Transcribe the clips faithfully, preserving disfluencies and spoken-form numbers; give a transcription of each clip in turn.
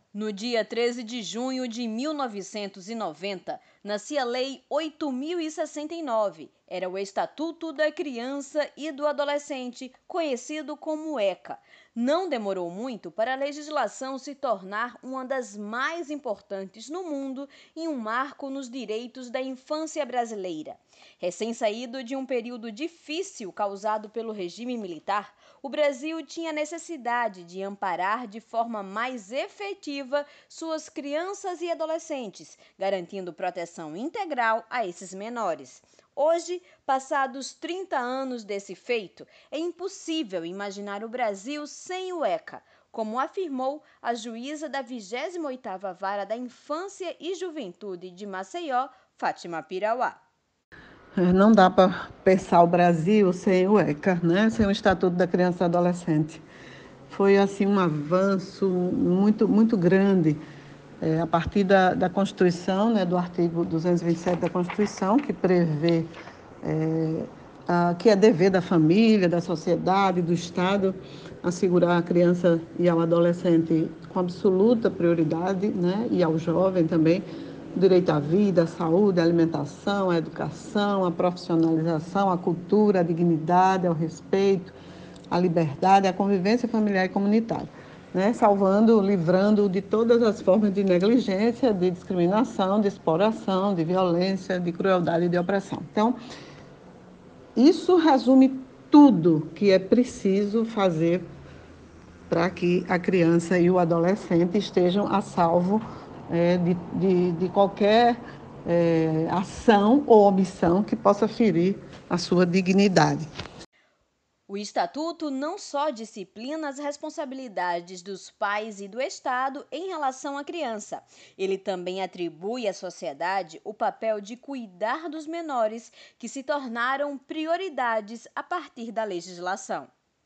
No dia treze de junho de mil novecentos e noventa, nascia a Lei oito mil e sessenta e nove. Era o Estatuto da Criança e do Adolescente, conhecido como ECA. Não demorou muito para a legislação se tornar uma das mais importantes no mundo e um marco nos direitos da infância brasileira. Recém-saído de um período difícil causado pelo regime militar, o Brasil tinha necessidade de amparar de forma mais efetiva suas crianças e adolescentes, garantindo proteção integral a esses menores. Hoje, passados trinta anos desse feito, é impossível imaginar o Brasil sem o ECA, como afirmou a juíza da vigésima oitava Vara da Infância e Juventude de Maceió, Fátima Pirauá. Não dá para pensar o Brasil sem o ECA, né? Sem o Estatuto da Criança e do Adolescente. Foi assim um avanço muito, muito grande é, a partir da, da Constituição, né, do artigo duzentos e vinte e sete da Constituição, que prevê é, a, que é dever da família, da sociedade, do Estado, assegurar a criança e ao adolescente com absoluta prioridade, né, e ao jovem também, o direito à vida, à saúde, à alimentação, à educação, à profissionalização, à cultura, à dignidade, ao respeito, à liberdade, à convivência familiar e comunitária, né? Salvando, livrando de todas as formas de negligência, de discriminação, de exploração, de violência, de crueldade e de opressão. Então, isso resume tudo que é preciso fazer para que a criança e o adolescente estejam a salvo é, de, de, de qualquer é, ação ou omissão que possa ferir a sua dignidade. O Estatuto não só disciplina as responsabilidades dos pais e do Estado em relação à criança, ele também atribui à sociedade o papel de cuidar dos menores que se tornaram prioridades a partir da legislação.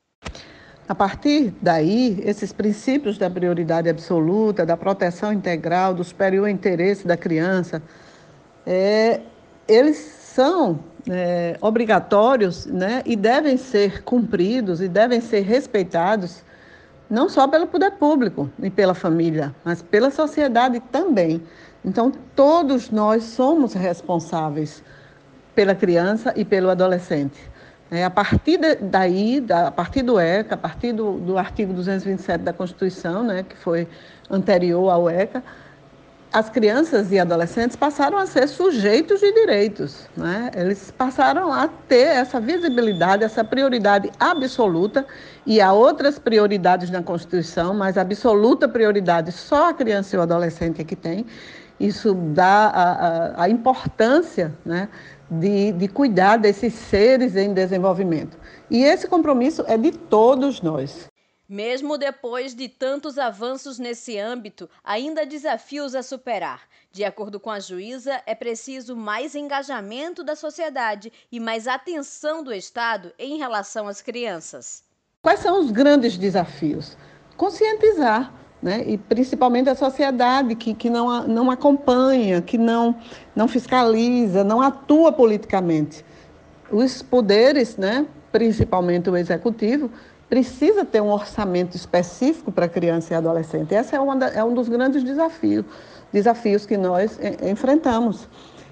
A partir daí, esses princípios da prioridade absoluta, da proteção integral, do superior interesse da criança, é, eles são é, obrigatórios, né, e devem ser cumpridos e devem ser respeitados não só pelo poder público e pela família, mas pela sociedade também. Então, todos nós somos responsáveis pela criança e pelo adolescente. É, a partir de, daí, da, a partir do ECA, a partir do, do artigo duzentos e vinte e sete da Constituição, né, que foi anterior ao ECA, as crianças e adolescentes passaram a ser sujeitos de direitos, né? Eles passaram a ter essa visibilidade, essa prioridade absoluta, e há outras prioridades na Constituição, mas a absoluta prioridade só a criança e o adolescente é que tem. Isso dá a, a, a importância, né, de, de cuidar desses seres em desenvolvimento. E esse compromisso é de todos nós. Mesmo depois de tantos avanços nesse âmbito, ainda há desafios a superar. De acordo com a juíza, é preciso mais engajamento da sociedade e mais atenção do Estado em relação às crianças. Quais são os grandes desafios? Conscientizar, né? E principalmente a sociedade que, que não, não acompanha, que não, não fiscaliza, não atua politicamente. Os poderes, né, principalmente o executivo, precisa ter um orçamento específico para criança e adolescente. Esse é, uma da, é um dos grandes desafios, desafios que nós é, enfrentamos.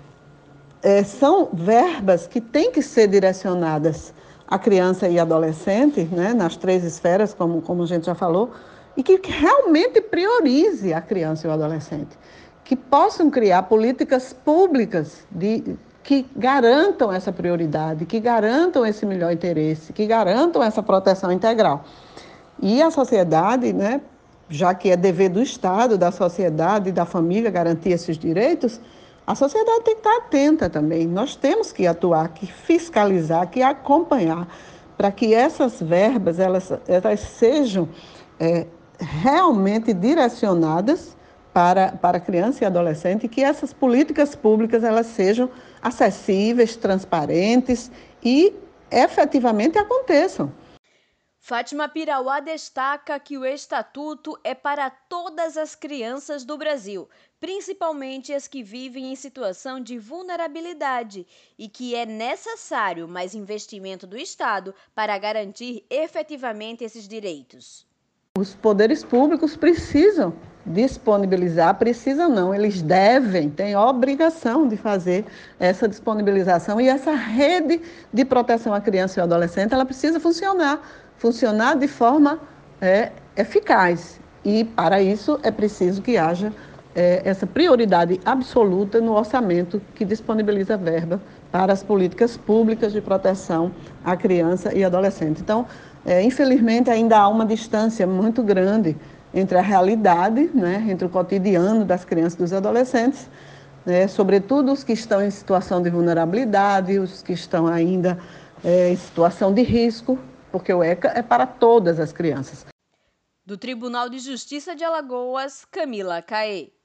É, são verbas que têm que ser direcionadas à criança e adolescente, né, nas três esferas, como, como a gente já falou, e que realmente priorize a criança e o adolescente, que possam criar políticas públicas de, que garantam essa prioridade, que garantam esse melhor interesse, que garantam essa proteção integral. E a sociedade, né, já que é dever do Estado, da sociedade e da família garantir esses direitos, a sociedade tem que estar atenta também. Nós temos que atuar, que fiscalizar, que acompanhar, para que essas verbas elas, elas sejam é, realmente direcionadas para, para criança e adolescente, e que essas políticas públicas elas sejam acessíveis, transparentes e efetivamente aconteçam. Fátima Pirauá destaca que o Estatuto é para todas as crianças do Brasil, principalmente as que vivem em situação de vulnerabilidade, e que é necessário mais investimento do Estado para garantir efetivamente esses direitos. Os poderes públicos precisam disponibilizar, precisa não, eles devem, têm obrigação de fazer essa disponibilização, e essa rede de proteção à criança e ao adolescente, ela precisa funcionar, funcionar de forma é, eficaz, e para isso é preciso que haja é, essa prioridade absoluta no orçamento que disponibiliza verba para as políticas públicas de proteção à criança e adolescente. Então, é, infelizmente, ainda há uma distância muito grande entre a realidade, né, entre o cotidiano das crianças e dos adolescentes, né, sobretudo os que estão em situação de vulnerabilidade, os que estão ainda é, em situação de risco, porque o ECA é para todas as crianças. Do Tribunal de Justiça de Alagoas, Camila Caê.